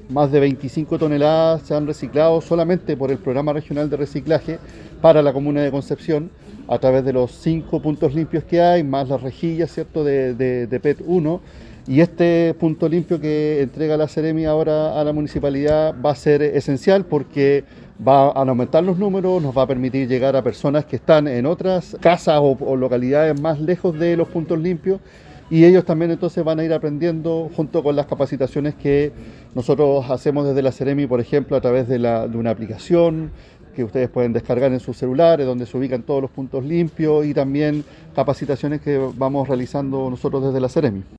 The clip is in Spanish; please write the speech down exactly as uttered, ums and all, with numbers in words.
más de veinticinco toneladas se han reciclado solamente por el Programa Regional de Reciclaje para la comuna de Concepción, a través de los cinco puntos limpios que hay, más las rejillas, ¿cierto?, de, de, de P E T uno. Y este punto limpio que entrega la Seremi ahora a la municipalidad va a ser esencial porque va a aumentar los números, nos va a permitir llegar a personas que están en otras casas o, o localidades más lejos de los puntos limpios, y ellos también entonces van a ir aprendiendo junto con las capacitaciones que nosotros hacemos desde la Seremi, por ejemplo, a través de, la, de una aplicación que ustedes pueden descargar en sus celulares, donde se ubican todos los puntos limpios, y también capacitaciones que vamos realizando nosotros desde la Seremi.